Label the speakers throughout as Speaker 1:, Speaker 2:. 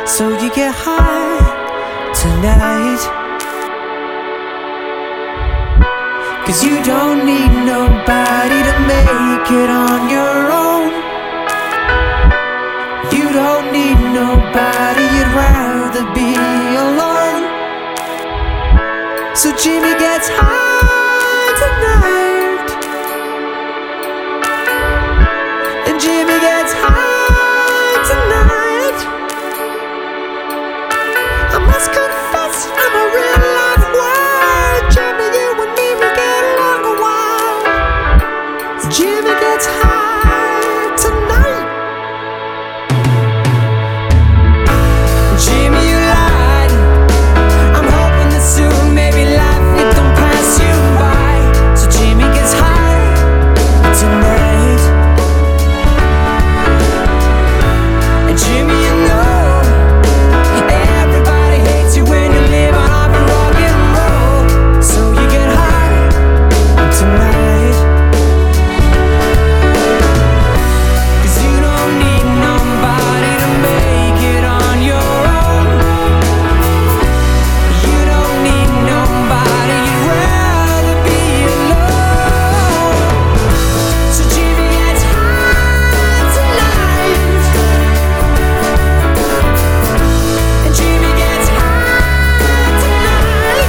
Speaker 1: So you get high tonight. 'Cause you don't need nobody to make it on your own. You don't need nobody, you'd rather be alone. So Jimmy gets high tonight, and Jimmy gets high tonight. I must confess, I'm a real life word. Jimmy, you and me, we get along a while. So Jimmy gets high tonight. Jimmy, you lied. I'm hoping that soon, maybe life, it don't pass you by. So Jimmy gets high tonight. And Jimmy, you know, everybody hates you when you live off of rock and roll. So you get high tonight. 'Cause you don't need nobody to make it on your own. You don't need nobody, you'd rather be alone. So Jimmy gets high tonight, and Jimmy gets high tonight.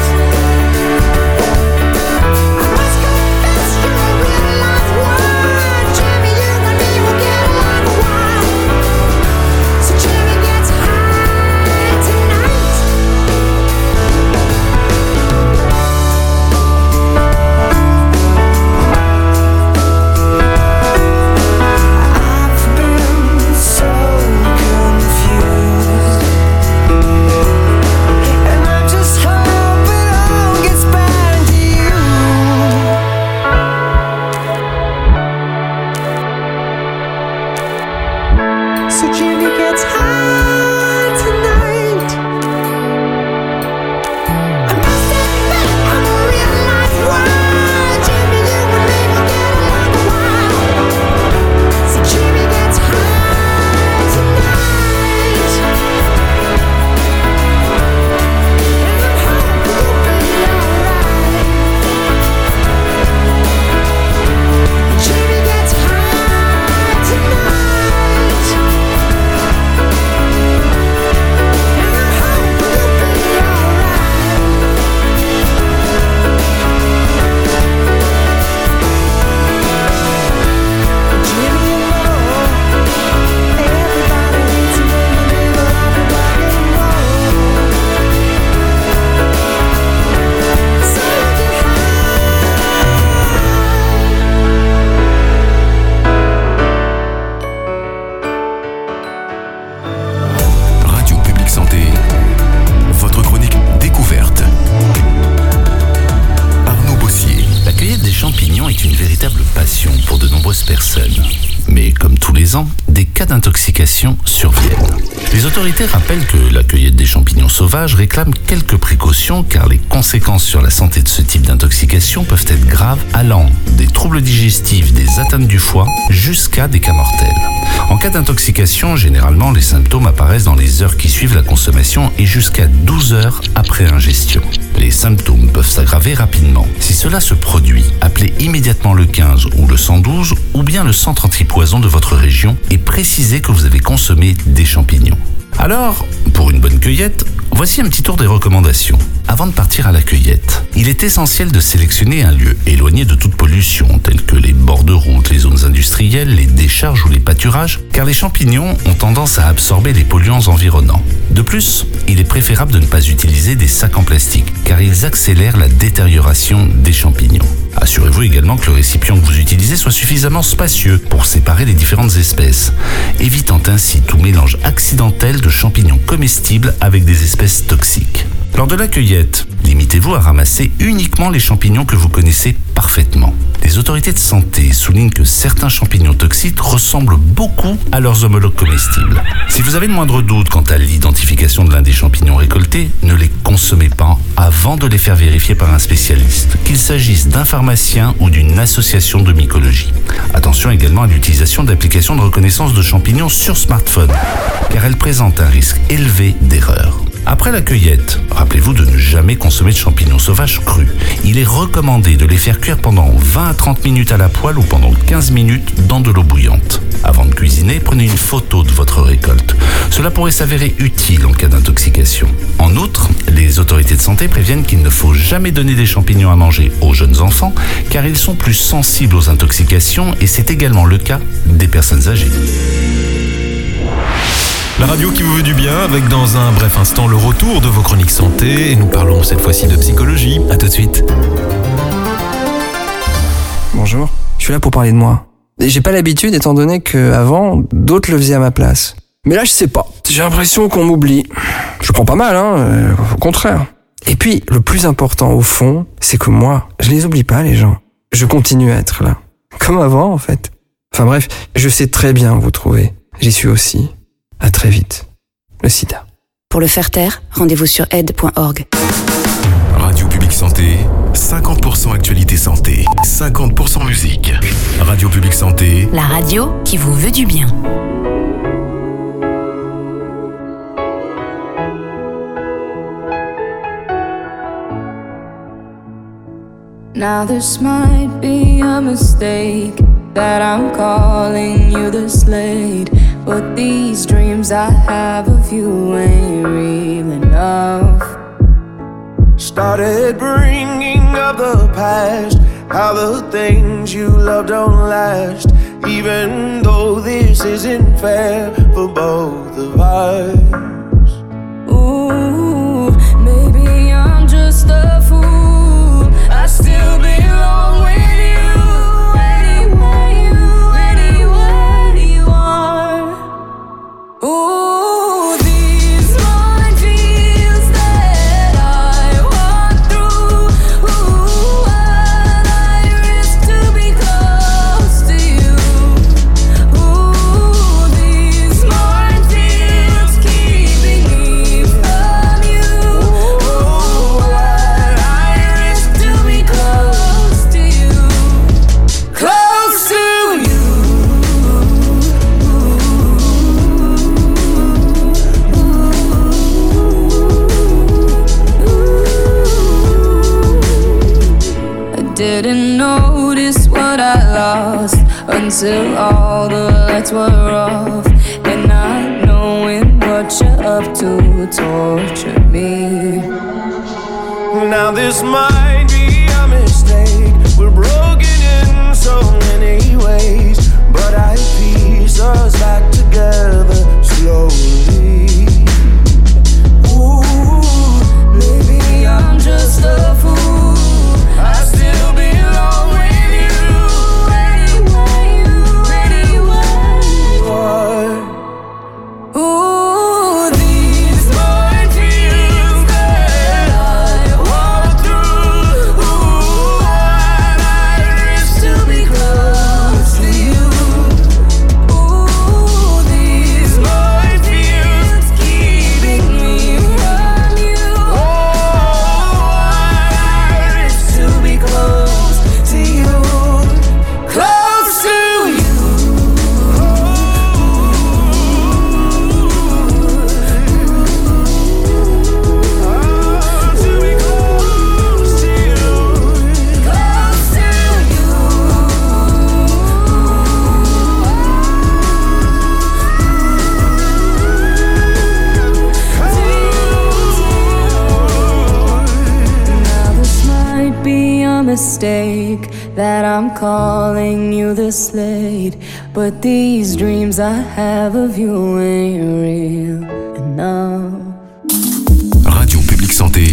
Speaker 1: I must confess, you're a real life word. Jimmy, you and me will get along a while. So Jimmy gets high tonight. I've been so confused, and I just hope it all gets back to you. So Jimmy gets high tonight. I must admit, I'm a real life word. Jimmy, you and me will get along a while. So Jimmy gets high tonight. And I hope you'll be alright. Jimmy gets high tonight. And I hope you'll be alright. Jimmy, you know, everybody hates you when you live off of rock and roll. So you get
Speaker 2: Radio Publique Santé, votre chronique découverte. Arnaud Bossier.
Speaker 3: La cueillette des champignons est une véritable passion pour de nombreuses personnes. Mais comme tous les ans, des cas d'intoxication surviennent. Les autorités rappellent que la cueillette des champignons sauvages réclame quelques précautions car les conséquences sur la santé de ce type d'intoxication peuvent être graves, allant des troubles digestifs, des atteintes du foie, jusqu'à des cas mortels. En cas d'intoxication, généralement, les symptômes apparaissent dans les heures qui suivent la consommation et jusqu'à 12 heures après ingestion. Les symptômes peuvent s'aggraver rapidement. Si cela se produit, appelez immédiatement le 15 ou le 112 ou bien le centre antipoison de votre région et précisez que vous avez consommé des champignons. Alors, pour une bonne cueillette, voici un petit tour des recommandations. Avant de partir à la cueillette, il est essentiel de sélectionner un lieu éloigné de toute pollution, tels que les bords de route, les zones industrielles, les décharges ou les pâturages, car les champignons ont tendance à absorber les polluants environnants. De plus, il est préférable de ne pas utiliser des sacs en plastique, car ils accélèrent la détérioration des champignons. Assurez-vous également que le récipient que vous utilisez soit suffisamment spacieux pour séparer les différentes espèces, évitant ainsi tout mélange accidentel de champignons comestibles avec des espèces toxiques. Lors de la cueillette, limitez-vous à ramasser uniquement les champignons que vous connaissez parfaitement. Les autorités de santé soulignent que certains champignons toxiques ressemblent beaucoup à leurs homologues comestibles. Si vous avez le moindre doute quant à l'identification de l'un des champignons récoltés, ne les consommez pas avant de les faire vérifier par un spécialiste, qu'il s'agisse d'un pharmacien ou d'une association de mycologie. Attention également à l'utilisation d'applications de reconnaissance de champignons sur smartphone, car elles présentent un risque élevé d'erreur. Après la cueillette, rappelez-vous de ne jamais consommer de champignons sauvages crus. Il est recommandé de les faire cuire pendant 20 à 30 minutes à la poêle ou pendant 15 minutes dans de l'eau bouillante. Avant de cuisiner, prenez une photo de votre récolte. Cela pourrait s'avérer utile en cas d'intoxication. En outre, les autorités de santé préviennent qu'il ne faut jamais donner des champignons à manger aux jeunes enfants car ils sont plus sensibles aux intoxications et c'est également le cas des personnes âgées.
Speaker 4: La radio qui vous veut du bien, avec dans un bref instant le retour de vos chroniques santé. Et nous parlons cette fois-ci de psychologie. À tout de suite.
Speaker 5: Bonjour, je suis là pour parler de moi. Et j'ai pas l'habitude étant donné qu'avant, d'autres le faisaient à ma place. Mais là, je sais pas. J'ai l'impression qu'on m'oublie. Je prends pas mal, au contraire. Et puis, le plus important au fond, c'est que moi, je les oublie pas, les gens. Je continue à être là. Comme avant, en fait. Enfin bref, je sais très bien vous trouver. J'y suis aussi. À très vite. Le sida.
Speaker 6: Pour le faire taire, rendez-vous sur aide.org.
Speaker 2: Radio Publique Santé, 50% actualité santé, 50% musique. Radio Publique Santé,
Speaker 6: La radio qui vous veut du bien.
Speaker 7: Now this might be a mistake that I'm calling you the Slade, but these dreams I have of you ain't real enough.
Speaker 8: Started bringing up the past, how the things you love don't last, even though this isn't fair for both of us.
Speaker 7: Ooh, maybe I'm just a fool, I still belong with you, anywhere you are. Ooh, these minefields that I walk through, ooh, what I risk to be close to you. Ooh, these minefields keeping me from you. Ooh, what I risk to be close to you. Close to you. I didn't notice what I lost until all the lights were off, and not knowing what you're up to tortured me.
Speaker 8: Now this might be a mistake, we're broken in so many ways, but I piece us back together slowly. Ooh, maybe I'm just a fool, I still belong with you, anywhere you are. Ooh, these minefields that I walk through, ooh, what I risk to be close to you. Ooh, these minefields keeping me from you. Oh, I risk to be close to you, close to you. To be close to you, close to you. Now this might be a mistake that I'm calling you the Slade, but these dreams I have of you ain't real enough.
Speaker 2: Radio Publique Santé,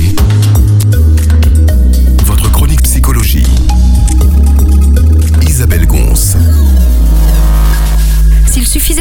Speaker 2: votre chronique psychologie. Isabelle Gonce.
Speaker 6: S'il suffisait de 4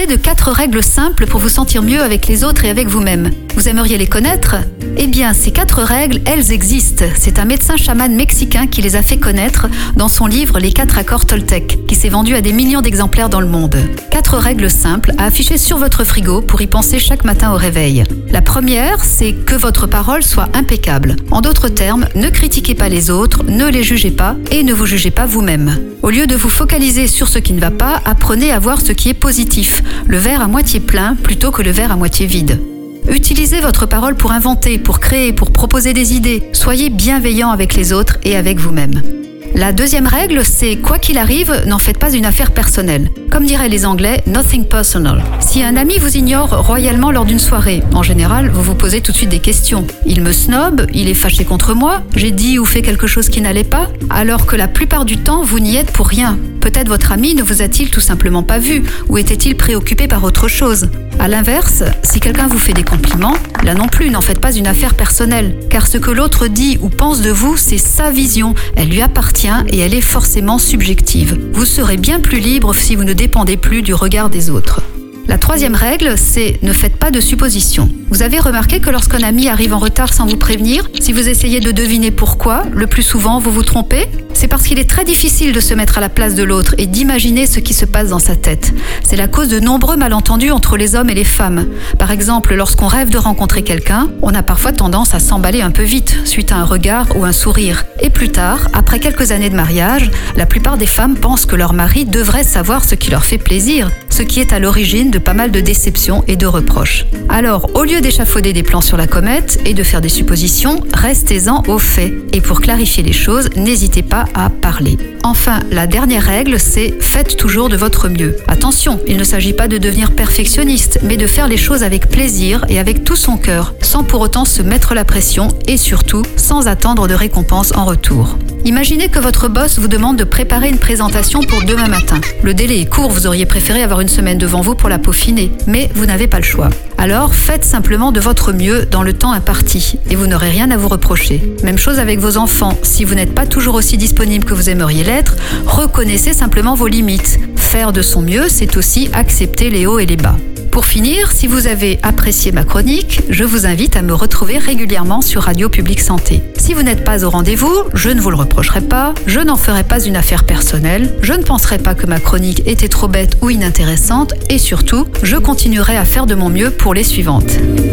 Speaker 9: 4 règles simples pour vous sentir mieux avec les autres et avec vous-même. Vous aimeriez les connaître ? Eh bien, ces 4 règles, elles existent. C'est un médecin chaman mexicain qui les a fait connaître dans son livre Les 4 accords Toltec, qui s'est vendu à des millions d'exemplaires dans le monde. 4 règles simples à afficher sur votre frigo pour y penser chaque matin au réveil. La première, c'est que votre parole soit impeccable. En d'autres termes, ne critiquez pas les autres, ne les jugez pas et ne vous jugez pas vous-même. Au lieu de vous focaliser sur ce qui ne va pas, apprenez à voir ce qui est positif, le verre à moitié plein plutôt que le verre à moitié vide. Utilisez votre parole pour inventer, pour créer, pour proposer des idées. Soyez bienveillant avec les autres et avec vous-même. La deuxième règle, c'est quoi qu'il arrive, n'en faites pas une affaire personnelle. Comme diraient les Anglais, nothing personal. Si un ami vous ignore royalement lors d'une soirée, en général, vous vous posez tout de suite des questions. Il me snobe, il est fâché contre moi, j'ai dit ou fait quelque chose qui n'allait pas, alors que la plupart du temps, vous n'y êtes pour rien. Peut-être votre ami ne vous a-t-il tout simplement pas vu, ou était-il préoccupé par autre chose. À l'inverse, si quelqu'un vous fait des compliments, là non plus, n'en faites pas une affaire personnelle, car ce que l'autre dit ou pense de vous, c'est sa vision, elle lui appartient et elle est forcément subjective. Vous serez bien plus libre si vous ne dépendez plus du regard des autres. La troisième règle, c'est ne faites pas de suppositions. Vous avez remarqué que lorsqu'un ami arrive en retard sans vous prévenir, si vous essayez de deviner pourquoi, le plus souvent vous vous trompez ? C'est parce qu'il est très difficile de se mettre à la place de l'autre et d'imaginer ce qui se passe dans sa tête. C'est la cause de nombreux malentendus entre les hommes et les femmes. Par exemple, lorsqu'on rêve de rencontrer quelqu'un, on a parfois tendance à s'emballer un peu vite, suite à un regard ou un sourire. Et plus tard, après quelques années de mariage, la plupart des femmes pensent que leur mari devrait savoir ce qui leur fait plaisir, ce qui est à l'origine de pas mal de déceptions et de reproches. Alors, au lieu d'échafauder des plans sur la comète et de faire des suppositions, restez-en aux faits. Et pour clarifier les choses, n'hésitez pas à parler. Enfin, la dernière règle, c'est faites toujours de votre mieux. Attention, il ne s'agit pas de devenir perfectionniste, mais de faire les choses avec plaisir et avec tout son cœur, sans pour autant se mettre la pression et surtout sans attendre de récompense en retour. Imaginez que votre boss vous demande de préparer une présentation pour demain matin. Le délai est court, vous auriez préféré avoir une semaine devant vous pour la peaufiner, mais vous n'avez pas le choix. Alors faites simplement de votre mieux dans le temps imparti et vous n'aurez rien à vous reprocher. Même chose avec vos enfants, si vous n'êtes pas toujours aussi disponible que vous aimeriez l'être, reconnaissez simplement vos limites. Faire de son mieux, c'est aussi accepter les hauts et les bas. Pour finir, si vous avez apprécié ma chronique, je vous invite à me retrouver régulièrement sur Radio Public Santé. Si vous n'êtes pas au rendez-vous, je ne vous le reprocherai pas, je n'en ferai pas une affaire personnelle, je ne penserai pas que ma chronique était trop bête ou inintéressante et surtout, je continuerai à faire de mon mieux pour les suivantes.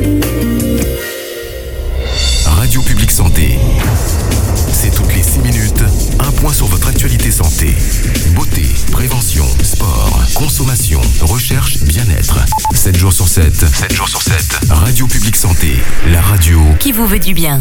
Speaker 2: Radio Public Santé. C'est toutes les 6 minutes, un point sur votre actualité santé. Beauté, prévention, sport, consommation, recherche, bien-être. 7 jours sur 7. 7 jours sur 7. Radio Public Santé, la radio
Speaker 6: qui vous veut du bien.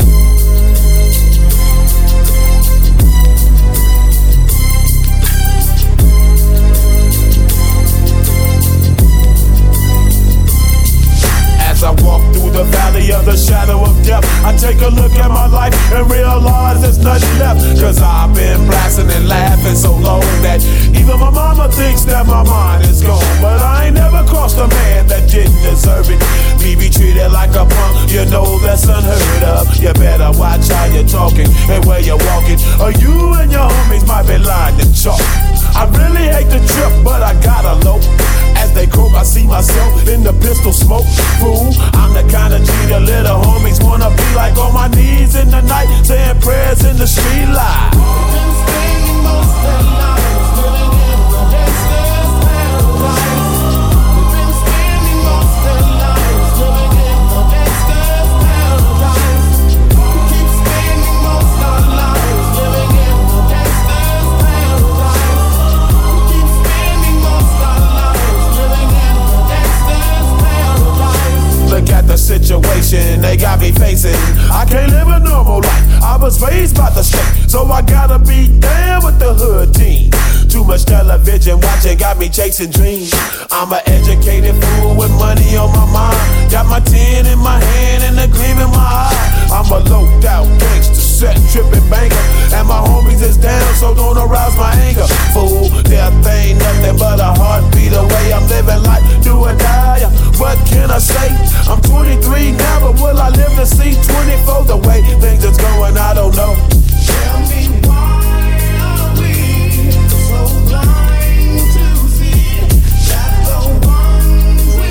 Speaker 8: As I walk through the valley of the shadow of death, I take a look at my life and realize there's nothing left. Cause I've been blasting and laughing so long that even my mama thinks that my mind is gone. But I ain't never crossed a man that didn't deserve it. Me be treated like a punk, you know that's unheard of. You better watch how you're talking and where you're walking, or you and your homies might be lying to chalk. I really hate the trip, but I gotta low. As they croak, I see myself in the pistol smoke. Fool, I'm the kind of G the little homies wanna be like, on my knees in the night, saying prayers in the street light. We've been spending most of their lives living in the gangster's paradise. We've been spending most of their lives living in the gangster's paradise. We keep spending most of our lives living in the gangster's paradise. We keep spending most of our lives living in the gangster's paradise. Look at the situation they got me facing. I can't live a normal life. I was raised by the state, so I gotta be down with the hood team. Too much television watching got me chasing dreams. I'm an educated fool with money on my mind. Got my 10 in my hand and a gleam in my eye. I'm a loped out gangster, set tripping banker, and my homies is down, so don't arouse my anger. Fool, death ain't nothing but a heartbeat away. I'm living life, do or die. What can I say? I'm 23 now, but will I live to see 24? The way things is going, I don't know. Tell me why are we so blind to see that the ones we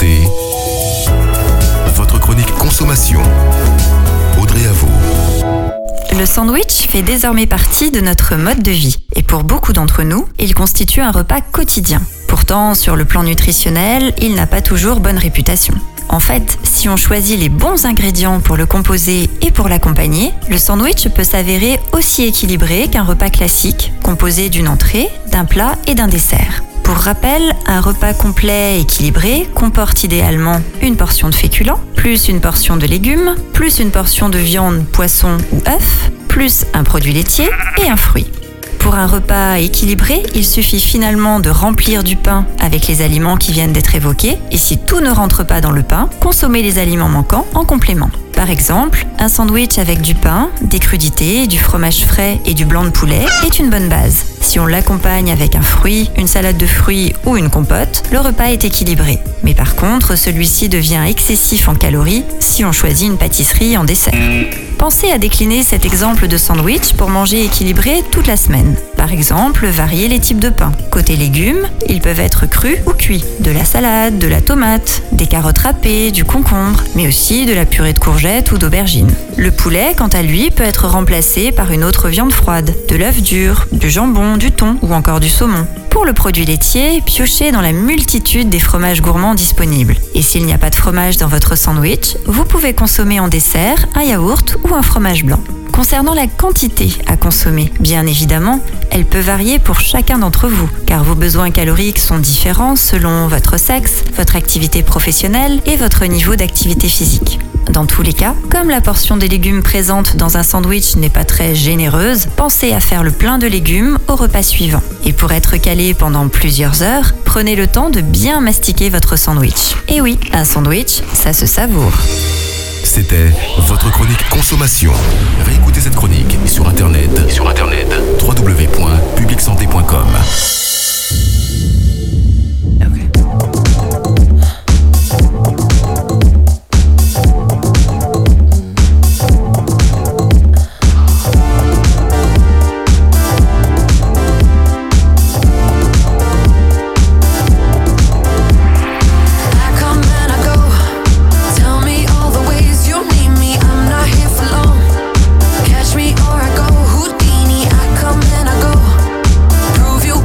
Speaker 2: Santé, votre chronique consommation. Audrey Avaux.
Speaker 10: Le sandwich fait désormais partie de notre mode de vie. Et pour beaucoup d'entre nous, il constitue un repas quotidien. Pourtant, sur le plan nutritionnel, il n'a pas toujours bonne réputation. En fait, si on choisit les bons ingrédients pour le composer et pour l'accompagner, le sandwich peut s'avérer aussi équilibré qu'un repas classique, composé d'une entrée, d'un plat et d'un dessert. Pour rappel, un repas complet équilibré comporte idéalement une portion de féculents, plus une portion de légumes, plus une portion de viande, poisson ou œuf, plus un produit laitier et un fruit. Pour un repas équilibré, il suffit finalement de remplir du pain avec les aliments qui viennent d'être évoqués, et si tout ne rentre pas dans le pain, consommer les aliments manquants en complément. Par exemple, un sandwich avec du pain, des crudités, du fromage frais et du blanc de poulet est une bonne base. Si on l'accompagne avec un fruit, une salade de fruits ou une compote, le repas est équilibré. Mais par contre, celui-ci devient excessif en calories si on choisit une pâtisserie en dessert. Pensez à décliner cet exemple de sandwich pour manger équilibré toute la semaine. Par exemple, varier les types de pain. Côté légumes, ils peuvent être crus ou cuits. De la salade, de la tomate, des carottes râpées, du concombre, mais aussi de la purée de courgettes ou d'aubergines. Le poulet, quant à lui, peut être remplacé par une autre viande froide, de l'œuf dur, du jambon, du thon ou encore du saumon. Pour le produit laitier, piochez dans la multitude des fromages gourmands disponibles. Et s'il n'y a pas de fromage dans votre sandwich, vous pouvez consommer en dessert un yaourt ou un fromage blanc. Concernant la quantité à consommer, bien évidemment, elle peut varier pour chacun d'entre vous, car vos besoins caloriques sont différents selon votre sexe, votre activité professionnelle et votre niveau d'activité physique. Dans tous les cas, comme la portion des légumes présente dans un sandwich n'est pas très généreuse, pensez à faire le plein de légumes au repas suivant. Et pour être calé pendant plusieurs heures, prenez le temps de bien mastiquer votre sandwich. Et oui, un sandwich, ça se savoure.
Speaker 2: C'était votre chronique consommation. Réécoutez cette chronique sur internet www.publicsanté.com.
Speaker 1: Catch me or I go Houdini. I come and I go. Prove you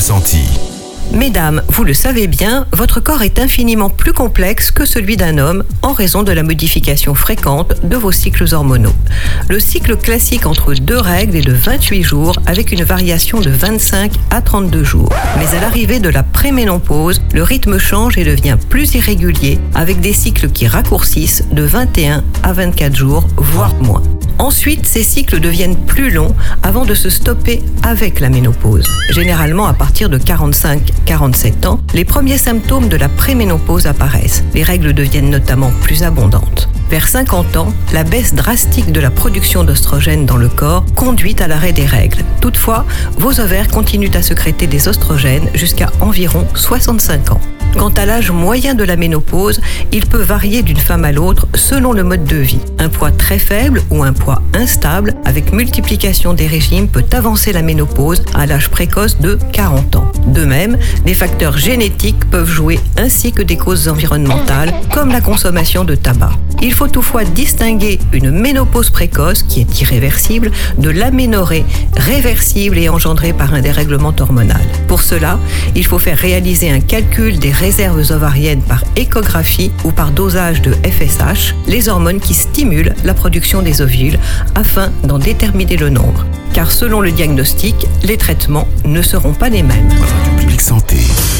Speaker 2: ressenti.
Speaker 11: Mesdames, vous le savez bien, votre corps est infiniment plus complexe que celui d'un homme en raison de la modification fréquente de vos cycles hormonaux. Le cycle classique entre 2 règles est de 28 jours avec une variation de 25 à 32 jours. Mais à l'arrivée de la préménopause, le rythme change et devient plus irrégulier avec des cycles qui raccourcissent de 21 à 24 jours, voire moins. Ensuite, ces cycles deviennent plus longs avant de se stopper avec la ménopause. Généralement, à partir de 45-47 ans, les premiers symptômes de la préménopause apparaissent. Les règles deviennent notamment plus abondantes. Vers 50 ans, la baisse drastique de la production d'oestrogènes dans le corps conduit à l'arrêt des règles. Toutefois, vos ovaires continuent à sécréter des oestrogènes jusqu'à environ 65 ans. Quant à l'âge moyen de la ménopause, il peut varier d'une femme à l'autre selon le mode de vie. Un poids très faible ou un poids instable avec multiplication des régimes peut avancer la ménopause à l'âge précoce de 40 ans. De même, des facteurs génétiques peuvent jouer ainsi que des causes environnementales comme la consommation de tabac. Il faut toutefois distinguer une ménopause précoce qui est irréversible de l'aménorrhée réversible et engendrée par un dérèglement hormonal. Pour cela, il faut faire réaliser un calcul des réserves ovariennes par échographie ou par dosage de FSH, les hormones qui stimulent la production des ovules, afin d'en déterminer le nombre. Car selon le diagnostic, les traitements ne seront pas les mêmes.
Speaker 2: Radio Publique Santé.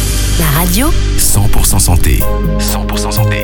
Speaker 6: La radio
Speaker 2: 100% santé. 100% santé.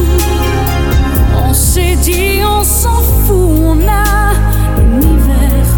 Speaker 1: On s'en fout, on a l'univers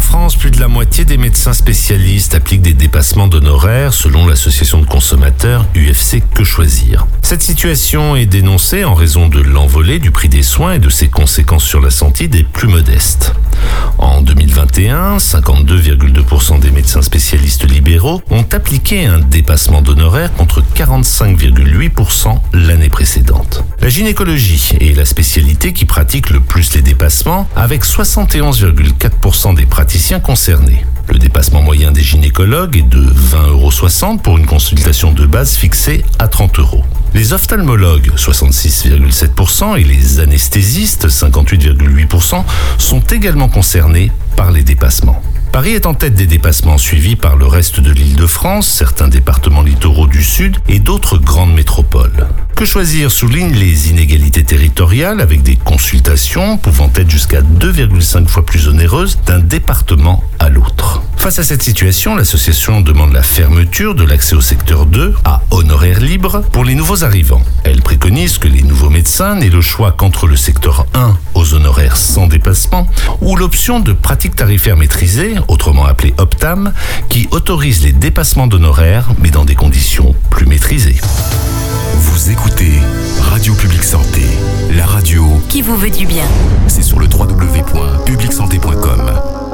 Speaker 3: France, plus de la moitié des médecins spécialistes appliquent des dépassements d'honoraires selon l'association de consommateurs UFC Que Choisir. Cette situation est dénoncée en raison de l'envolée du prix des soins et de ses conséquences sur la santé des plus modestes. En 2021, 52,2% des médecins spécialistes libéraux ont appliqué un dépassement d'honoraires contre 45,8% l'année précédente. La gynécologie est la spécialité qui pratique le plus les dépassements, avec 71,4% des praticiens concernés. Le dépassement moyen des gynécologues est de 20,60 € pour une consultation de base fixée à 30 €. Les ophtalmologues, 66,7%, et les anesthésistes, 58,8%, sont également concernés par les dépassements. Paris est en tête des dépassements, suivi par le reste de l'Île-de-France, certains départements littoraux du Sud et d'autres grandes métropoles. Que Choisir souligne les inégalités territoriales avec des consultations pouvant être jusqu'à 2,5 fois plus onéreuses d'un département à l'autre. Face à cette situation, l'association demande la fermeture de l'accès au secteur 2 à honoraires libres pour les nouveaux arrivants. Elle préconise que les nouveaux médecins n'aient le choix qu'entre le secteur 1 aux honoraires sans dépassement ou l'option de pratique tarifaire maîtrisée, autrement appelée OPTAM, qui autorise les dépassements d'honoraires mais dans des conditions plus maîtrisées.
Speaker 2: Vous écoutez Radio Public Santé, la radio
Speaker 6: qui vous veut du bien.
Speaker 2: C'est sur le www.publicsanté.com.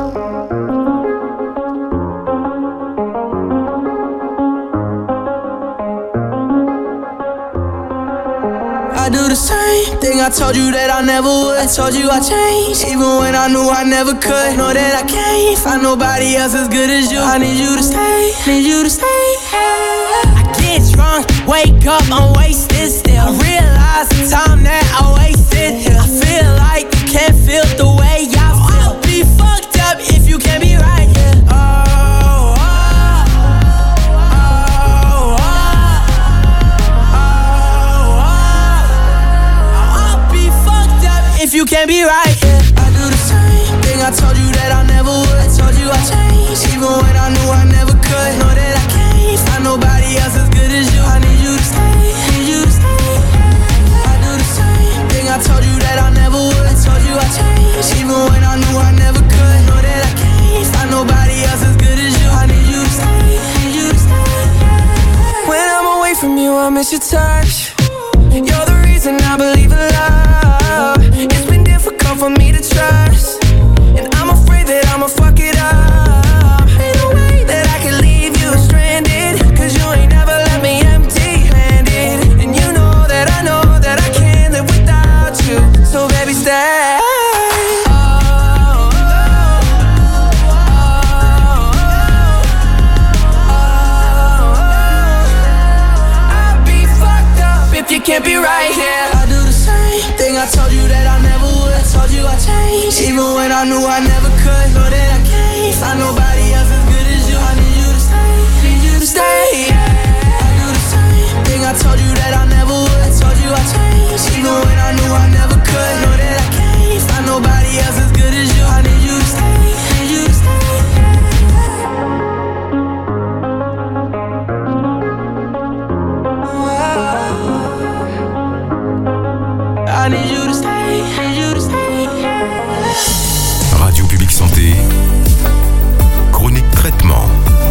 Speaker 8: I do the same thing I told you that I never would. I told you I changed, even when I knew I never could. Know that I can't find nobody else as good as you. I need you to stay, need you to stay. I get drunk, wake up, I'm wasted still. I realize the time that I wasted here. I feel like you can't feel the way I feel. I'll be fucked up if you can't be right here. If you can't be right, yeah. I do the same thing I told you that I never would. I told you I changed, even when I knew I never could. Know that I can't find nobody else as good as you. I need you to stay, need you to stay. I do the same thing I told you that I never would. I told you I changed, even when I knew I never could. Know that I can't find nobody else as good as you. I need you to stay, need you to stay. When I'm away from you, I miss your touch. You're the reason I believe in love. It's been difficult for me to trust, and I'm afraid that I'ma fuck it up. Ain't no way that I can leave you stranded, cause you ain't never left me empty-handed. And you know that I can't live without you. So baby stay. I'll be fucked up if you can't be right here. I do the same thing I told you that I never would. I told you I changed, even when I knew I never could. Know that I can't find nobody else as good as you. I need you to stay, need you to stay. I do the same thing I told you that I never would. I told you I changed, even when I knew I never could. Know that I can't find nobody else as good as you. I need you to stay, need you to stay. I need you to stay, need you to stay.
Speaker 2: Radio Public Santé, chronique traitement.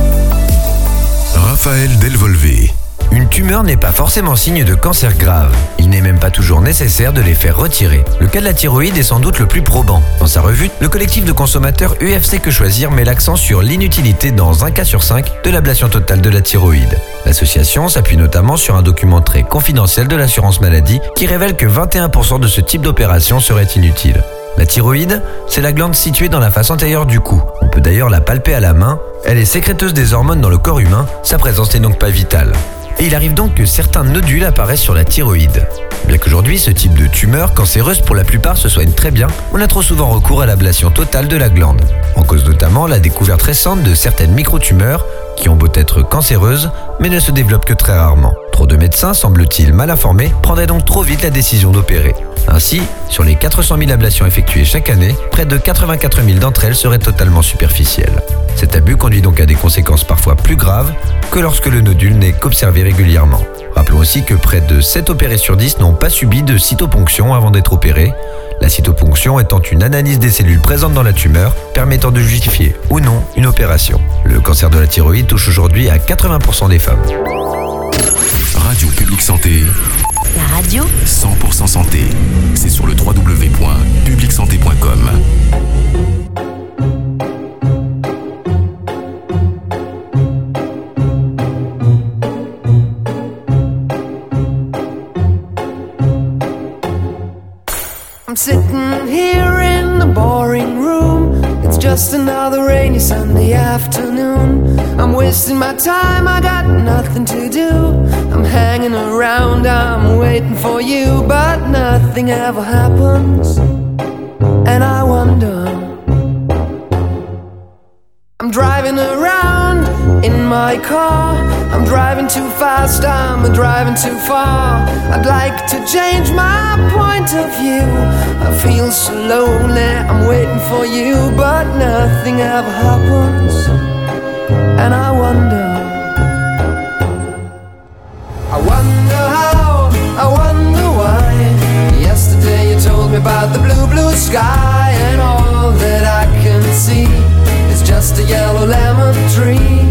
Speaker 2: Raphaël Delvolvé.
Speaker 12: Une tumeur n'est pas forcément signe de cancer grave. Il n'est même pas toujours nécessaire de les faire retirer. Le cas de la thyroïde est sans doute le plus probant. Dans sa revue, le collectif de consommateurs UFC Que Choisir met l'accent sur l'inutilité dans 1 cas sur 5 de l'ablation totale de la thyroïde. L'association s'appuie notamment sur un document très confidentiel de l'assurance maladie qui révèle que 21% de ce type d'opération serait inutile. La thyroïde, c'est la glande située dans la face antérieure du cou. On peut d'ailleurs la palper à la main. Elle est sécréteuse des hormones dans le corps humain, sa présence n'est donc pas vitale. Et il arrive donc que certains nodules apparaissent sur la thyroïde. Bien qu'aujourd'hui, ce type de tumeur, cancéreuse pour la plupart, se soigne très bien, on a trop souvent recours à l'ablation totale de la glande. En cause notamment la découverte récente de certaines microtumeurs qui ont beau être cancéreuses, mais ne se développent que très rarement. Trop de médecins, semble-t-il mal informés, prendraient donc trop vite la décision d'opérer. Ainsi, sur les 400 000 ablations effectuées chaque année, près de 84 000 d'entre elles seraient totalement superficielles. Cet abus conduit donc à des conséquences parfois plus graves que lorsque le nodule n'est qu'observé régulièrement. Rappelons aussi que près de 7 opérés sur 10 n'ont pas subi de cytoponction avant d'être opérés. La cytoponction étant une analyse des cellules présentes dans la tumeur permettant de justifier ou non une opération. Le cancer de la thyroïde touche aujourd'hui à 80% des femmes.
Speaker 2: Radio Publique Santé.
Speaker 6: La radio
Speaker 2: 100% santé. C'est sur le www.publicsanté.com.
Speaker 8: I'm sitting here in the boring room. It's just another rainy Sunday afternoon. I'm wasting my time, I got nothing to do. I'm hanging around, I'm waiting for you, but nothing ever happens. And I wonder, I'm driving around in my car. I'm driving too fast, I'm driving too far. I'd like to change my point of view. I feel so lonely, I'm waiting for you, but nothing ever happens. And I wonder how, I wonder why. Yesterday you told me about the blue, blue sky, and all that I can see is just a yellow lemon tree.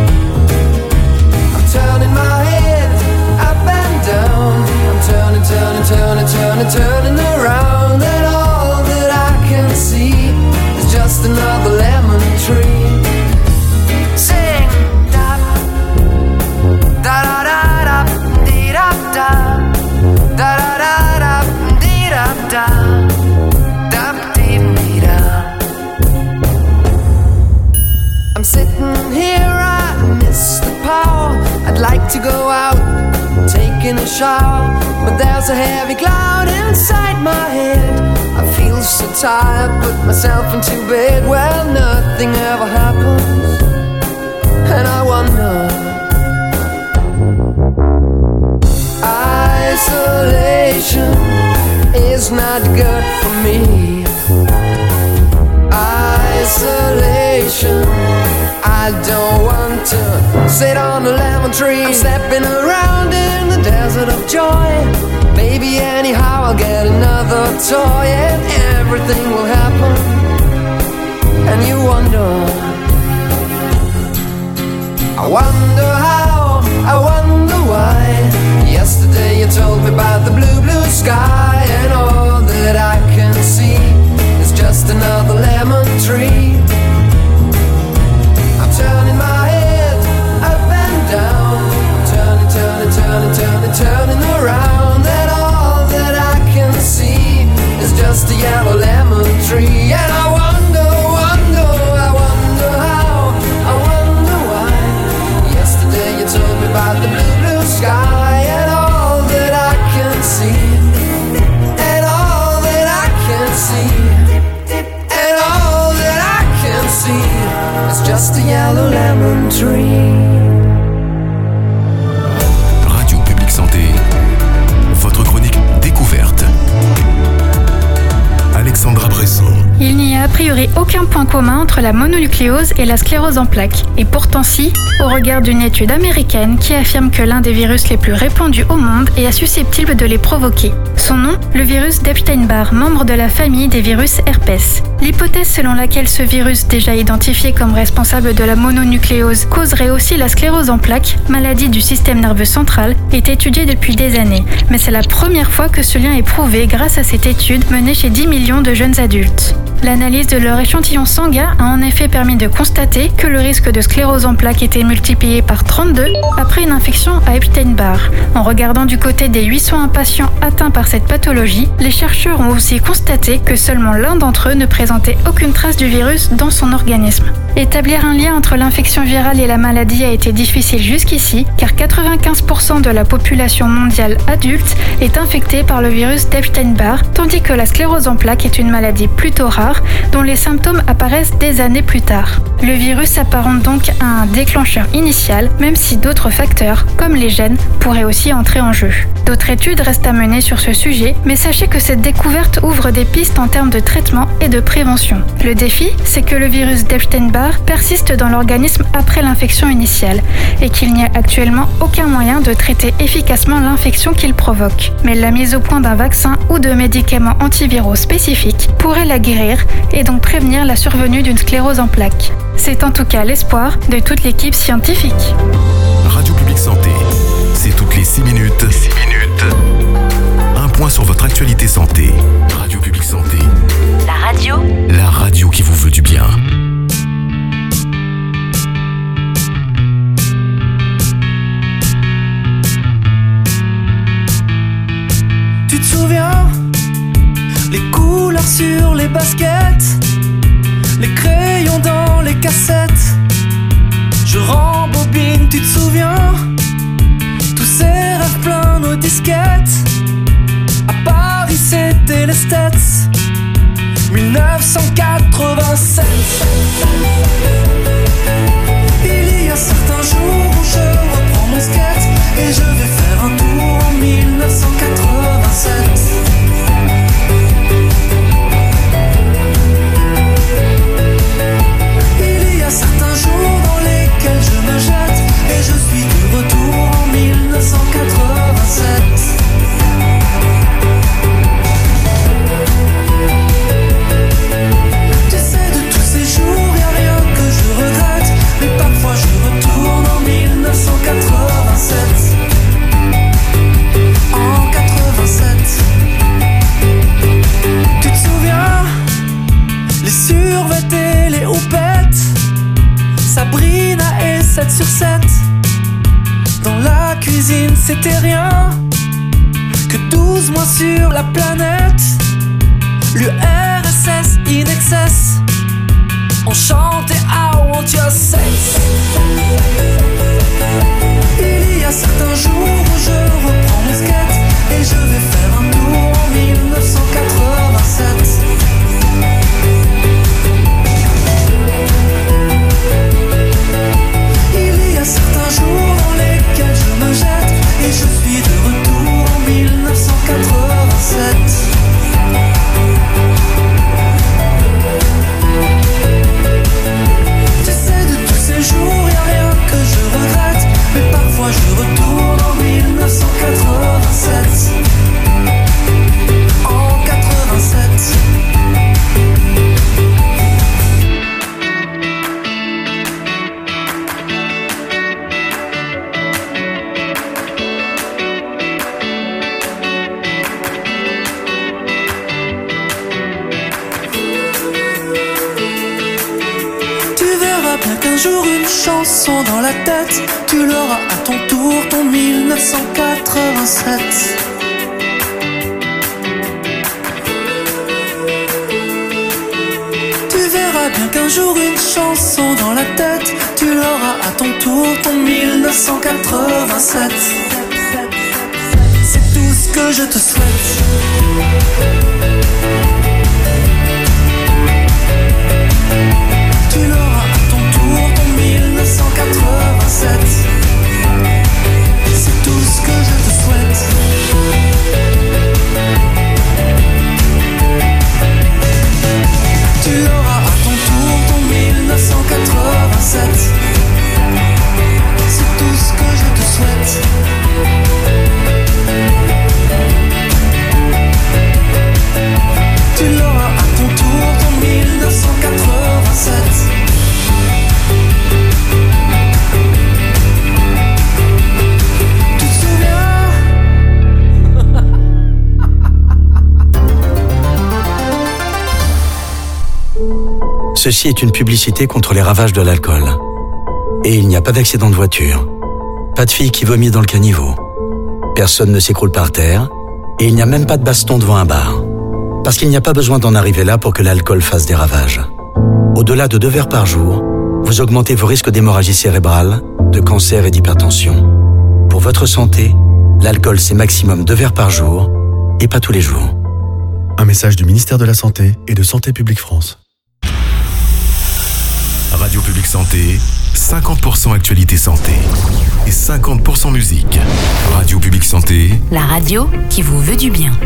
Speaker 8: I'm turning my head up and down. I'm turning, turning, turning, turning, turning around, and all that I can see is just another lemon tree. Sing da da da da da dee da da da da da da dee da da da dee dee da. I'm sitting here, I miss the power. I'd like to go out, taking a shower, but there's a heavy cloud inside my head. I feel so tired, put myself into bed. Well, nothing ever happens, and I wonder. Isolation is not good for me. Isolation, I don't want to sit on a lemon tree. I'm stepping around in the desert of joy. Maybe anyhow I'll get another toy, and everything will happen. And you wonder, I wonder how, I wonder why. Yesterday you told me about the blue, blue sky, and all that I can see is just another lemon tree. I'm turning my head up and down. I'm turning, turning, turning, turning, turning around, and all that I can see is just a yellow lemon tree. And I wonder, wonder, I wonder how, I wonder why. Yesterday you told me about the blue, blue sky, and all that I can see, and all that I can see, and all that I can see is just a yellow lemon tree.
Speaker 2: Radio Publique Santé, votre chronique découverte. Alexandra Bresson.
Speaker 13: Il n'y a a priori aucun point commun entre la mononucléose et la sclérose en plaques. Et pourtant si, au regard d'une étude américaine qui affirme que l'un des virus les plus répandus au monde est susceptible de les provoquer. Son nom, le virus d'Epstein-Barr, membre de la famille des virus herpès. L'hypothèse selon laquelle ce virus, déjà identifié comme responsable de la mononucléose, causerait aussi la sclérose en plaques, maladie du système nerveux central, est étudiée depuis des années. Mais c'est la première fois que ce lien est prouvé grâce à cette étude menée chez 10 millions de jeunes adultes. L'analyse de leur échantillon sanguin a en effet permis de constater que le risque de sclérose en plaques était multiplié par 32 après une infection à Epstein-Barr. En regardant du côté des 801 patients atteints par cette pathologie, les chercheurs ont aussi constaté que seulement l'un d'entre eux ne présentait aucune trace du virus dans son organisme. Établir un lien entre l'infection virale et la maladie a été difficile jusqu'ici, car 95% de la population mondiale adulte est infectée par le virus d'Epstein-Barr, tandis que la sclérose en plaques est une maladie plutôt rare, dont les symptômes apparaissent des années plus tard. Le virus s'apparente donc à un déclencheur initial, même si d'autres facteurs, comme les gènes, pourraient aussi entrer en jeu. D'autres études restent à mener sur ce sujet, mais sachez que cette découverte ouvre des pistes en termes de traitement et de prévention. Le défi, c'est que le virus d'Epstein-Barr persiste dans l'organisme après l'infection initiale et qu'il n'y a actuellement aucun moyen de traiter efficacement l'infection qu'il provoque. Mais la mise au point d'un vaccin ou de médicaments antiviraux spécifiques pourrait la guérir et donc prévenir la survenue d'une sclérose en plaques. C'est en tout cas l'espoir de toute l'équipe scientifique.
Speaker 2: Radio Publique Santé, c'est toutes les 6 minutes. 6 minutes. Un point sur votre actualité santé. Radio Publique Santé. La radio qui vous veut du bien.
Speaker 8: Tu te souviens, les couleurs sur les baskets, les crayons dans les cassettes. Je rembobine, tu te souviens, tous ces rêves pleins nos disquettes. À Paris c'était les States, 1987. Il y a certains jours où je reprends mon skate et je vais faire un tour en 1987. Il y a certains jours dans lesquels je me jette et je suis de retour en 1987. Tu sais, de tous ces jours, y a rien que je regrette, mais parfois je retourne en 1987. En 87. Tu te souviens, les survêtés et les houpettes, Sabrina et 7 sur 7. Dans la cuisine c'était rien, que 12 mois sur la planète. L'URSS in excess, on chantait I want your sex. Il y a certains jours où je reprends mon skate et je vais faire un tour en 1987. Il y a certains jours dans lesquels je me jette et je suis de retour en 1987. Tu sais, de tous ces jours, y a rien que je regrette, mais parfois je retourne en 1987. En 87. Un jour une chanson dans la tête, tu l'auras à ton tour, ton 1987. Tu verras bien qu'un jour une chanson dans la tête, tu l'auras à ton tour, ton 1987. C'est tout ce que je te souhaite. Tu l'auras à ton tour, ton 1987. C'est tout ce que je te souhaite. Tu l'auras à ton tour, ton 1987. C'est tout ce que je te souhaite. Tu l'auras à ton tour, ton 1987. Tu te souviens?
Speaker 14: Ceci est une publicité contre les ravages de l'alcool. Et il n'y a pas d'accident de voiture. Pas de fille qui vomit dans le caniveau. Personne ne s'écroule par terre. Et il n'y a même pas de baston devant un bar. Parce qu'il n'y a pas besoin d'en arriver là pour que l'alcool fasse des ravages. Au-delà de 2 verres par jour, vous augmentez vos risques d'hémorragie cérébrale, de cancer et d'hypertension. Pour votre santé, l'alcool c'est maximum 2 verres par jour et pas tous les jours.
Speaker 15: Un message du ministère de la Santé et de Santé publique France.
Speaker 2: Radio Publique Santé, 50% actualité santé et 50% musique. Radio Publique Santé.
Speaker 6: La radio qui vous veut du bien.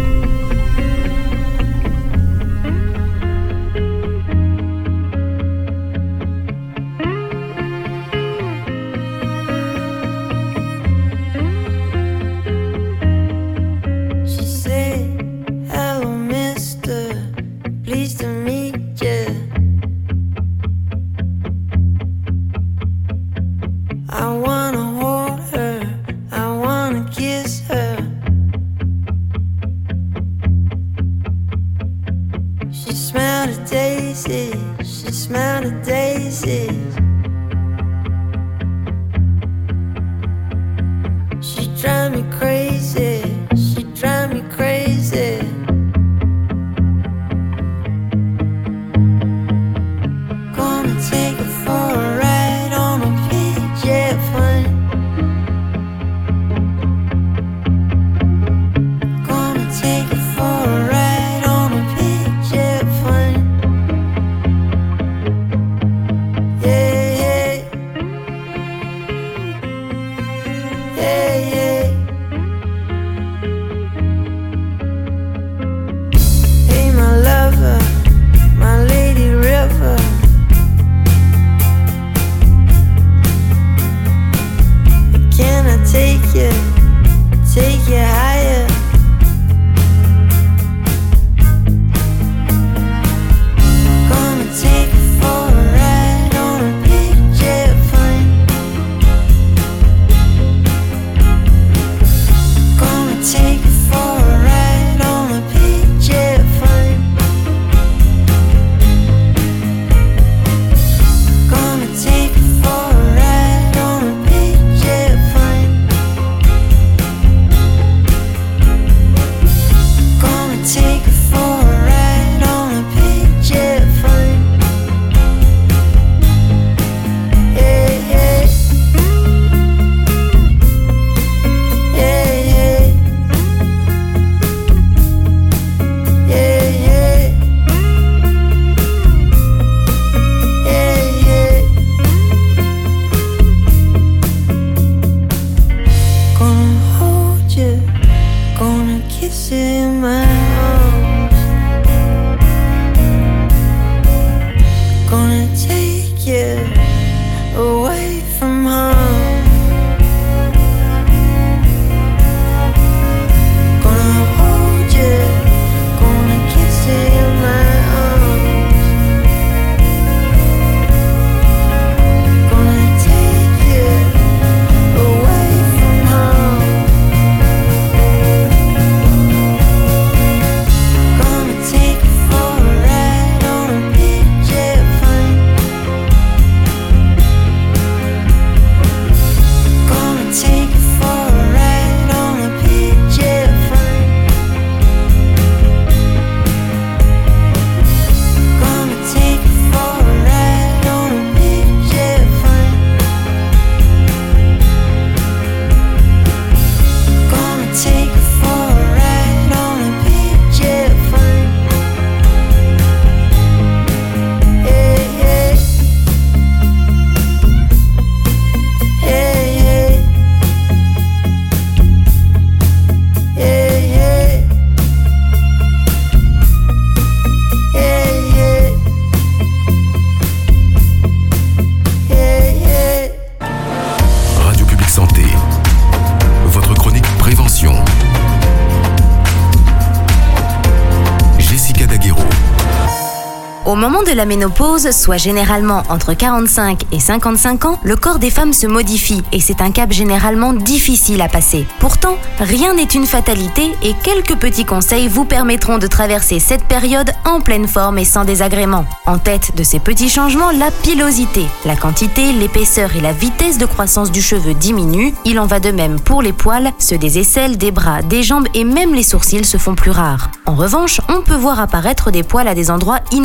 Speaker 16: Au moment de la ménopause, soit généralement entre 45 et 55 ans, le corps des femmes se modifie et c'est un cap généralement difficile à passer. Pourtant, rien n'est une fatalité et quelques petits conseils vous permettront de traverser cette période en pleine forme et sans désagréments. En tête de ces petits changements, la pilosité. La quantité, l'épaisseur et la vitesse de croissance du cheveu diminuent. Il en va de même pour les poils, ceux des aisselles, des bras, des jambes et même les sourcils se font plus rares. En revanche, on peut voir apparaître des poils à des endroits inattendus.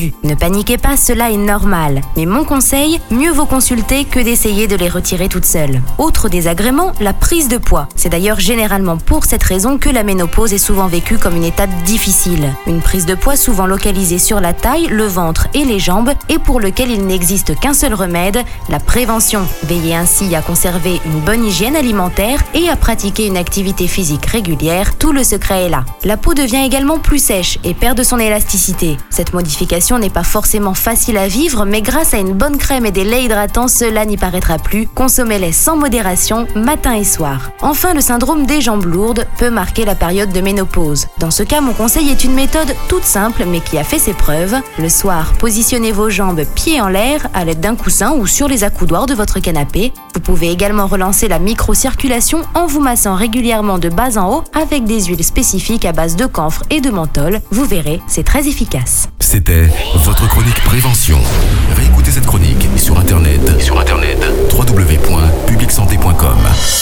Speaker 16: début. Ne paniquez pas, cela est normal. Mais mon conseil, mieux vaut consulter que d'essayer de les retirer toute seule. Autre désagrément, la prise de poids. C'est d'ailleurs généralement pour cette raison que la ménopause est souvent vécue comme une étape difficile. Une prise de poids souvent localisée sur la taille, le ventre et les jambes et pour lequel il n'existe qu'un seul remède, la prévention. Veillez ainsi à conserver une bonne hygiène alimentaire et à pratiquer une activité physique régulière, tout le secret est là. La peau devient également plus sèche et perd de son élasticité. Cette modification n'est pas forcément facile à vivre, mais grâce à une bonne crème et des laits hydratants, cela n'y paraîtra plus. Consommez-les sans modération, matin et soir. Enfin, le syndrome des jambes lourdes peut marquer la période de ménopause. Dans ce cas, mon conseil est une méthode toute simple mais qui a fait ses preuves. Le soir, positionnez vos jambes pieds en l'air à l'aide d'un coussin ou sur les accoudoirs de votre canapé. Vous pouvez également relancer la microcirculation en vous massant régulièrement de bas en haut avec des huiles spécifiques à base de camphre et de menthol. Vous verrez, c'est très efficace.
Speaker 2: C'était votre chronique prévention. Réécoutez cette chronique sur internet www.publicsanté.com.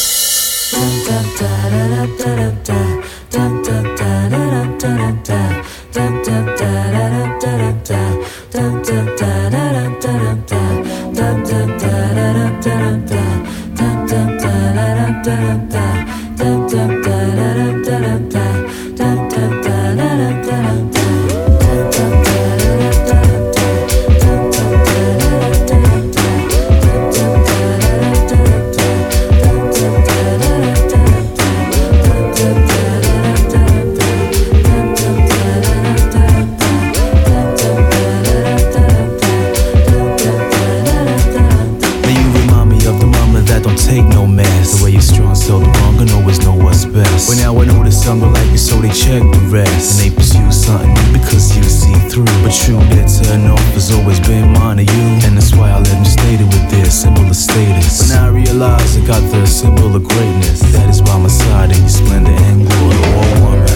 Speaker 17: Well, now I know that some don't like it, so they check the rest. And they pursue something new because you see through. But true, that turn off has always been mine to you. And that's why I let them state it with their symbol of status. But now I realize I got the symbol of greatness. That is by my side in your splendor and glory, oh woman.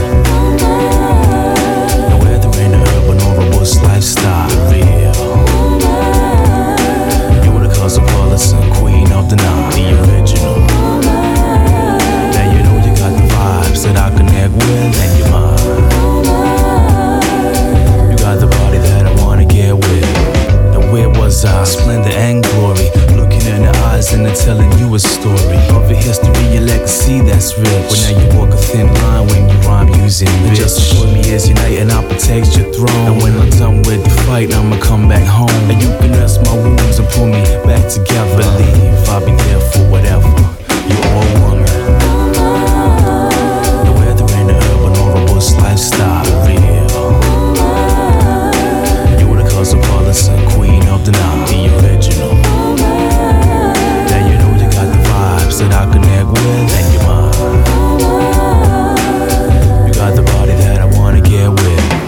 Speaker 17: No whether in the urban or a bush lifestyle, real. You're the cosmopolitan queen of the night, the original. That I connect with and you're mine. You got the body that I wanna get with. Now where was I? Splendor and glory. Looking in the eyes and they're telling you a story of your history, your legacy that's rich. Well now you walk a thin line when you rhyme using bitch. Just for me is unite and I'll protect your throne. And when I'm done with the fight, I'ma come back home. And you can nurse my wounds and pull me back together. Believe I'll be there for whatever. You're all woman. Lifestyle real. You were the cosmopolitan queen of the night, the original. Now you know you got the vibes that I connect with and you're mine. You got the body that I wanna get with.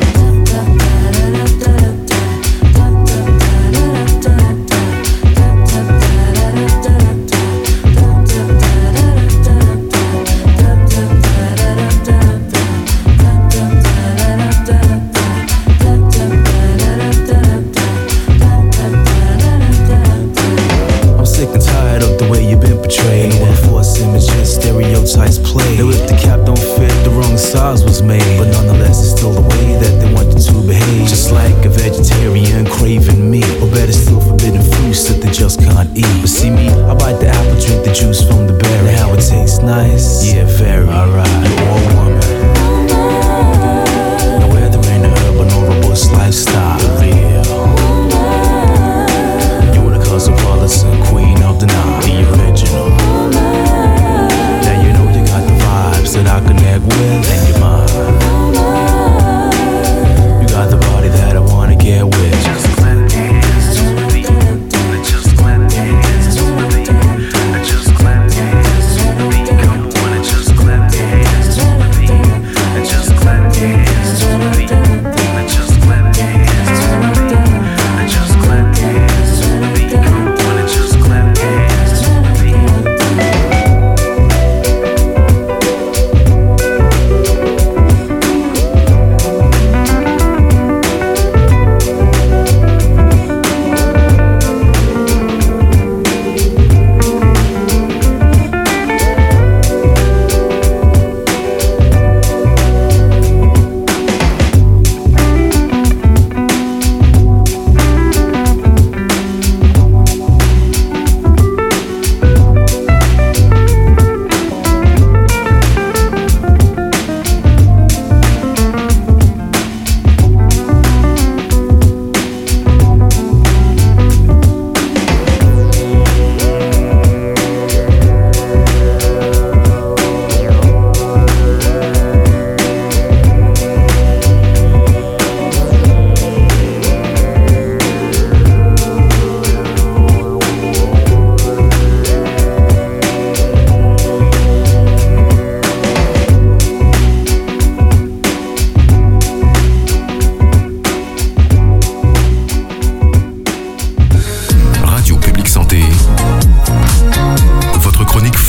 Speaker 17: Stereotypes play. Now if the cap don't fit, the wrong size was made. But nonetheless, it's still the way that they want you to behave. Just like a vegetarian craving meat, or better still, forbidden fruits that they just can't eat. But see me, I bite the apple, drink the juice from the berry. Now how it tastes nice, yeah, very. Alright, you're all woman. Now whether in the urban or a bush lifestyle, real. You were the cosmopolitan queen of the night, the original. That I connect with and you're mine. You got the body that I wanna get with. Just clap your hands to the beat. Just clap your hands to the beat. Just clap your hands to the beat. Come on and just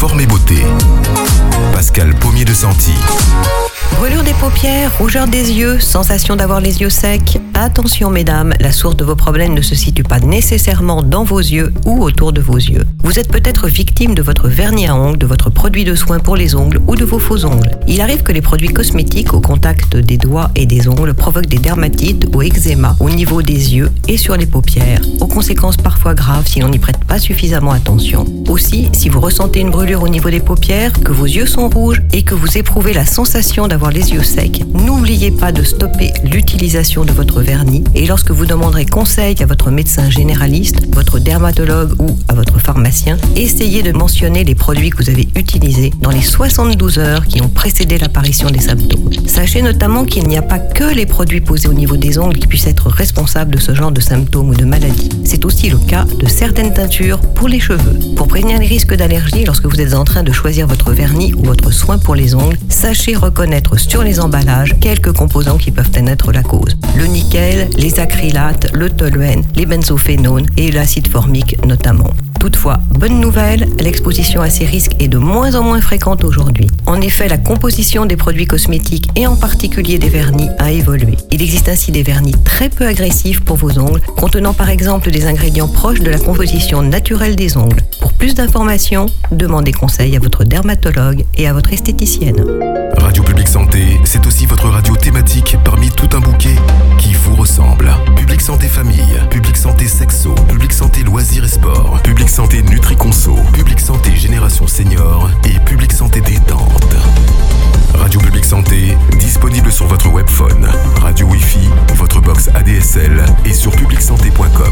Speaker 2: forme et beauté. Pascal Pommier de Santi.
Speaker 11: Brûlure des paupières, rougeur des yeux, sensation d'avoir les yeux secs. Attention mesdames, la source de vos problèmes ne se situe pas nécessairement dans vos yeux ou autour de vos yeux. Vous êtes peut-être victime de votre vernis à ongles, de votre produit de soin pour les ongles ou de vos faux ongles. Il arrive que les produits cosmétiques au contact des doigts et des ongles provoquent des dermatites ou eczéma au niveau des yeux et sur les paupières, aux conséquences parfois graves si l'on n'y prête pas suffisamment attention. Aussi, si vous ressentez une brûlure au niveau des paupières, que vos yeux sont rouges et que vous éprouvez la sensation d'avoir les yeux secs, n'oubliez pas de stopper l'utilisation de votre vernis et lorsque vous demanderez conseil à votre médecin généraliste, votre dermatologue ou à votre pharmacien, essayez de mentionner les produits que vous avez utilisés dans les 72 heures qui ont précédé l'apparition des symptômes. Sachez notamment qu'il n'y a pas que les produits posés au niveau des ongles qui puissent être responsables de ce genre de symptômes ou de maladies. C'est aussi le cas de certaines teintures pour les cheveux. Pour prévenir les risques d'allergie lorsque vous êtes en train de choisir votre vernis ou votre soin pour les ongles, sachez reconnaître sur les emballages quelques composants qui peuvent en être la cause. Le nickel, les acrylates, le toluène, les benzophénones et l'acide formique notamment. Toutefois, bonne nouvelle, l'exposition à ces risques est de moins en moins fréquente aujourd'hui. En effet, la composition des produits cosmétiques et en particulier des vernis a évolué. Il existe ainsi des vernis très peu agressifs pour vos ongles, contenant par exemple des ingrédients proches de la composition naturelle des ongles. Pour plus d'informations, demandez conseil à votre dermatologue et à votre esthéticienne.
Speaker 2: Radio Public Santé, c'est aussi votre radio thématique parmi tout un bouquet qui vous ressemble. Public Santé Famille, Public Santé Sexo, Public Santé Loisirs et Sport, Public Santé Nutri-Conso, Public Santé Génération Senior et Public Santé Détente. Radio Public Santé, disponible sur votre webphone, radio Wi-Fi, votre box ADSL et sur publicsanté.com.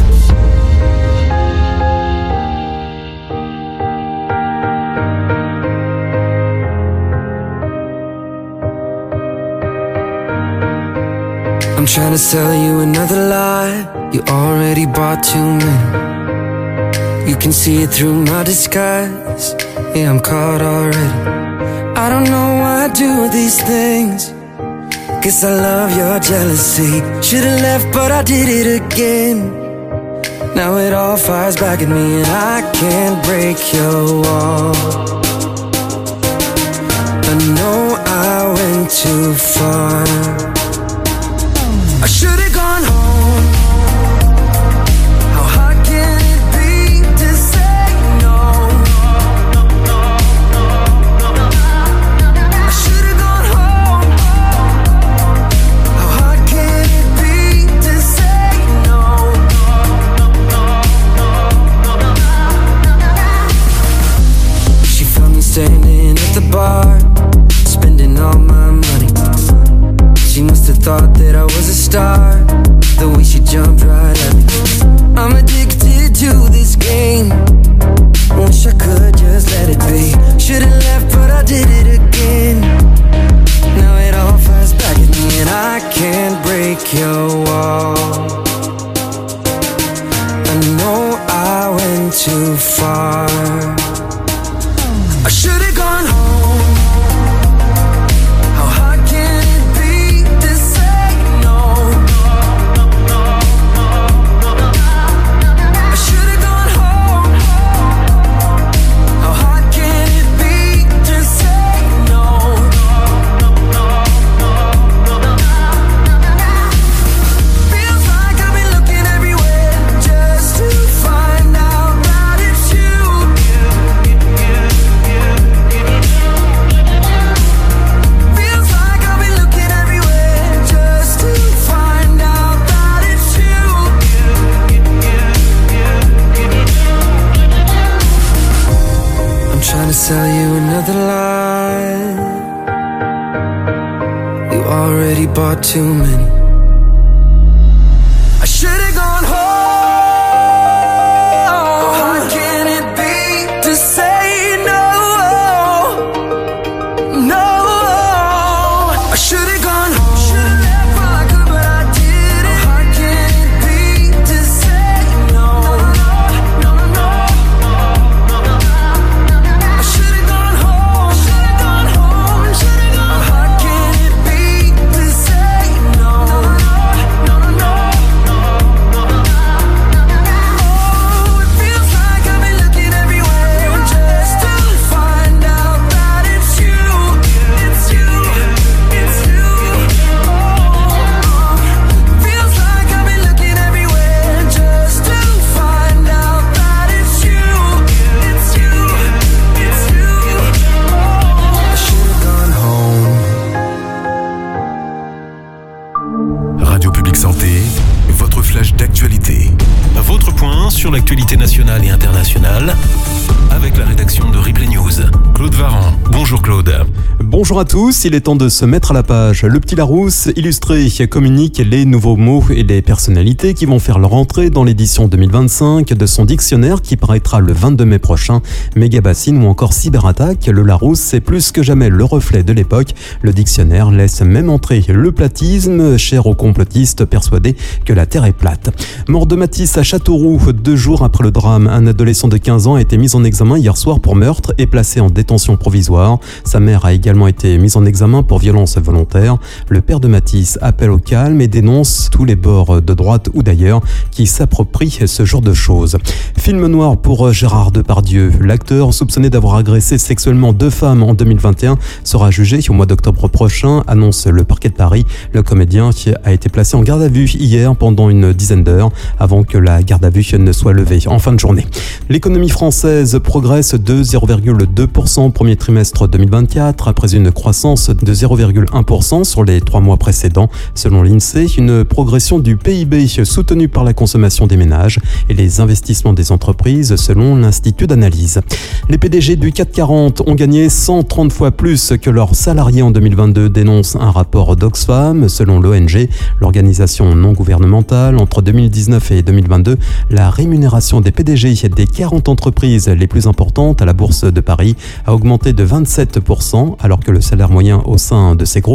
Speaker 18: I'm trying to sell you another lie. You already bought too many. You can see it through my disguise. Yeah, I'm caught already. I don't know why I do these things. Guess I love your jealousy. Should've left but I did it again. Now it all fires back at me and I can't break your wall. I know I went too far. I should've gone home. How hard can it be to say no? I should've gone home. How hard can it be to say no? She found me standing at the bar, spending all my money. She must have thought that I was a star, the way she jumped right at me. I'm addicted to this game. Wish I could just let it be. Should've left but I did it again. Now it all fires back at me and I can't break your wall. I know I went too far. I should've gone home. How hard can it be to say no? I should've gone home. How hard can it be to say no? Feels like I've been looking everywhere just to find out that it's you. Feels like I've been looking everywhere just to find out that it's you. I'm trying to sell you another lie. You already bought too many. I should've gone home. How hard can it be to say no? No. I should've gone home. Should've left while I could, but I didn't. How hard can it be to say no? No, no, no. I should've gone home. Should've gone home. Should've gone home. How hard can it be to say no?
Speaker 4: sur l'actualité nationale et internationale avec la rédaction de Replay News. Claude Varan. Bonjour Claude.
Speaker 19: Bonjour à tous, il est temps de se mettre à la page. Le Petit Larousse illustré communique les nouveaux mots et les personnalités qui vont faire leur entrée dans l'édition 2025 de son dictionnaire qui paraîtra le 22 mai prochain. Mégabassine ou encore cyberattaque, le Larousse c'est plus que jamais le reflet de l'époque. Le dictionnaire laisse même entrer le platisme, cher aux complotistes persuadés que la Terre est plate. Mort de Matisse à Châteauroux, 2 jours après le drame, un adolescent de 15 ans a été mis en examen hier soir pour meurtre et placé en détention provisoire. Sa mère a également été mise en examen pour violence volontaire. Le père de Matisse appelle au calme et dénonce tous les bords de droite ou d'ailleurs qui s'approprient ce genre de choses. Film noir pour Gérard Depardieu. L'acteur soupçonné d'avoir agressé sexuellement 2 femmes en 2021 sera jugé au mois d'octobre prochain, annonce le parquet de Paris. Le comédien a été placé en garde à vue hier pendant une dizaine d'heures avant que la garde à vue ne soit levée en fin de journée. L'économie française progresse de 0,2% au premier trimestre 2024 après une croissance de 0,1% sur les 3 mois précédents. Selon l'INSEE, une progression du PIB soutenue par la consommation des ménages et les investissements des entreprises selon l'Institut d'analyse. Les PDG du CAC 40 ont gagné 130 fois plus que leurs salariés en 2022, dénonce un rapport d'Oxfam. Selon l'ONG, l'organisation non gouvernementale, entre 2019 et 2022, la rémunération des PDG des 40 entreprises les plus importantes à la Bourse de Paris a augmenté de 27%, alors que le salaire moyen au sein de ces groupes